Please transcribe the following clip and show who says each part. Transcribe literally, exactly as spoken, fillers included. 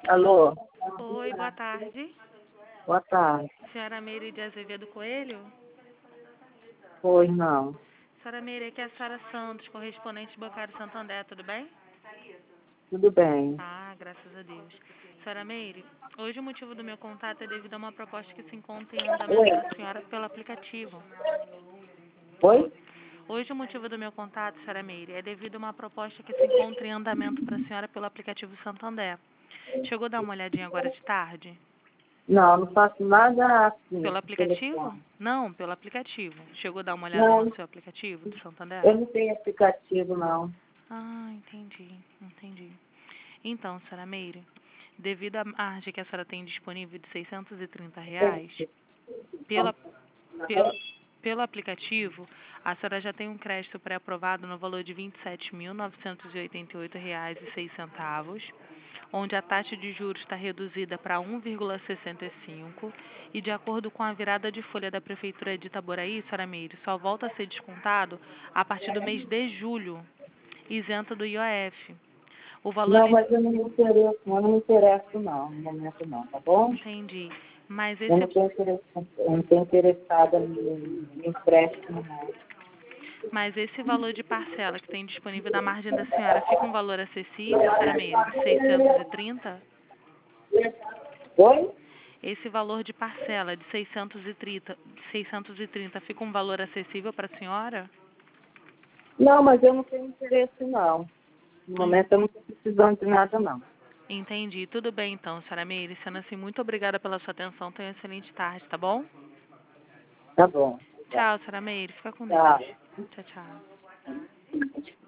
Speaker 1: Alô,
Speaker 2: Oi, boa tarde.
Speaker 1: boa tarde.
Speaker 2: Senhora Meire de Azevedo Coelho?
Speaker 1: Pois não,
Speaker 2: Senhora Meire, aqui é a Sara Santos, correspondente bancário Santander, tudo bem?
Speaker 1: tudo bem.
Speaker 2: Ah, graças a Deus. Senhora Meire, hoje o motivo do meu contato é devido a uma proposta que se encontra em andamento
Speaker 1: Oi?
Speaker 2: para a senhora pelo aplicativo.
Speaker 1: Oi?
Speaker 2: Hoje o motivo do meu contato, senhora Meire, é devido a uma proposta que se encontra em andamento para a senhora pelo aplicativo Santander. Chegou a dar uma olhadinha agora de tarde?
Speaker 1: Não, não faço nada assim,
Speaker 2: Pelo
Speaker 1: por
Speaker 2: aplicativo?
Speaker 1: telefone.
Speaker 2: Não, pelo aplicativo. Chegou a dar uma olhada no
Speaker 1: Não,
Speaker 2: seu aplicativo do Santander?
Speaker 1: eu não tenho aplicativo, não.
Speaker 2: Ah, entendi, entendi. Então, senhora Meire, devido à margem que a senhora tem disponível de seiscentos e trinta reais, pela, pelo, pelo aplicativo, a senhora já tem um crédito pré-aprovado no valor de vinte e sete mil novecentos e oitenta e oito reais e seis centavos, onde a taxa de juros está reduzida para um vírgula sessenta e cinco e, de acordo com a virada de folha da Prefeitura de Itaboraí, senhora Meire, só volta a ser descontado a partir do mês de julho, isento do I O F. O valor,
Speaker 1: Não, mas eu não me interesso, eu não me interesso não, no momento não, tá bom?
Speaker 2: entendi, mas
Speaker 1: Eu não
Speaker 2: esse,
Speaker 1: estou interessada, eu não estou interessada em em empréstimo, não.
Speaker 2: mas esse valor de parcela que tem disponível da margem da senhora fica um valor acessível, senhora Meire, de seiscentos e trinta?
Speaker 1: Oi?
Speaker 2: Esse valor de parcela de seiscentos e trinta, seiscentos e trinta fica um valor acessível para a senhora?
Speaker 1: Não, mas eu não tenho interesse não. No
Speaker 2: Hum,
Speaker 1: momento eu não estou precisando de nada não.
Speaker 2: entendi. Tudo bem então, senhora Meire. Sendo assim, muito obrigada pela sua atenção. Tenha uma excelente tarde, tá bom?
Speaker 1: Tá bom.
Speaker 2: Tchau, senhora Meire. Fica com Deus.
Speaker 1: Tchau.
Speaker 2: Tchau, tchau.